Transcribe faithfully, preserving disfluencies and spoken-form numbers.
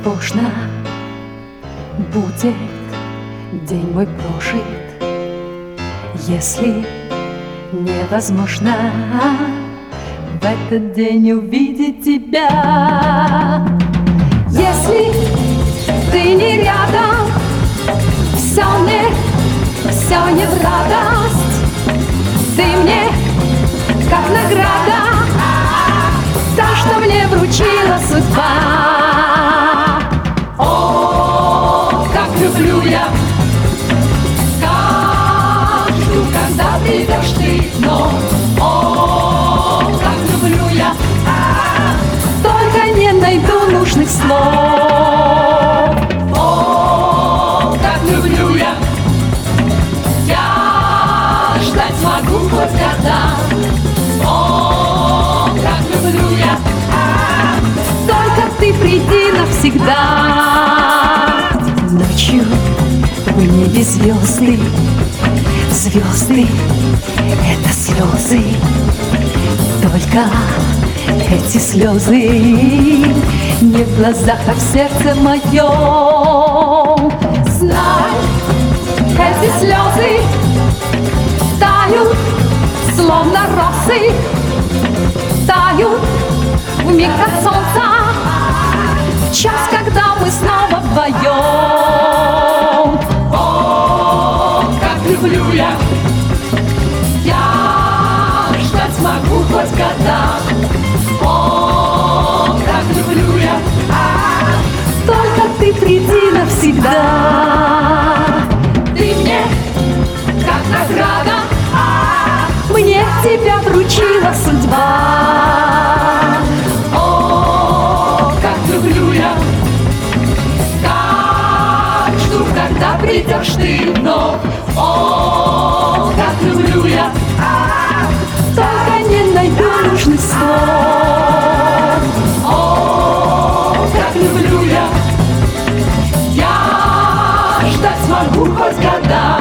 Поздно будет день мой прожит, если невозможно в этот день увидеть тебя. Если ты не рядом, все мне, все не в радость. Ты мне как награда, та, что мне вручила судьба. О, как люблю я, как жду, когда придешь ты, но о, как люблю я, только не найду нужных слов. О, как люблю я, я ждать могу хоть года. О, как люблю я, только ты приди навсегда. Ночью в небе звезды, звезды — это слезы, только эти слезы не в глазах, а в сердце моем. Знай, эти слезы тают, словно росы, тают в миг от солнца, в час, когда мы снова вдвоем. О, как люблю я, я ждать могу хоть года. О, как люблю я, только ты приди навсегда. Ты мне как награда, мне тебя вручила судьба. О, как люблю я, как жду, когда придешь ты вновь. О, как люблю я, только не найду нужных слов. О, как люблю я, я ждать смогу хоть года.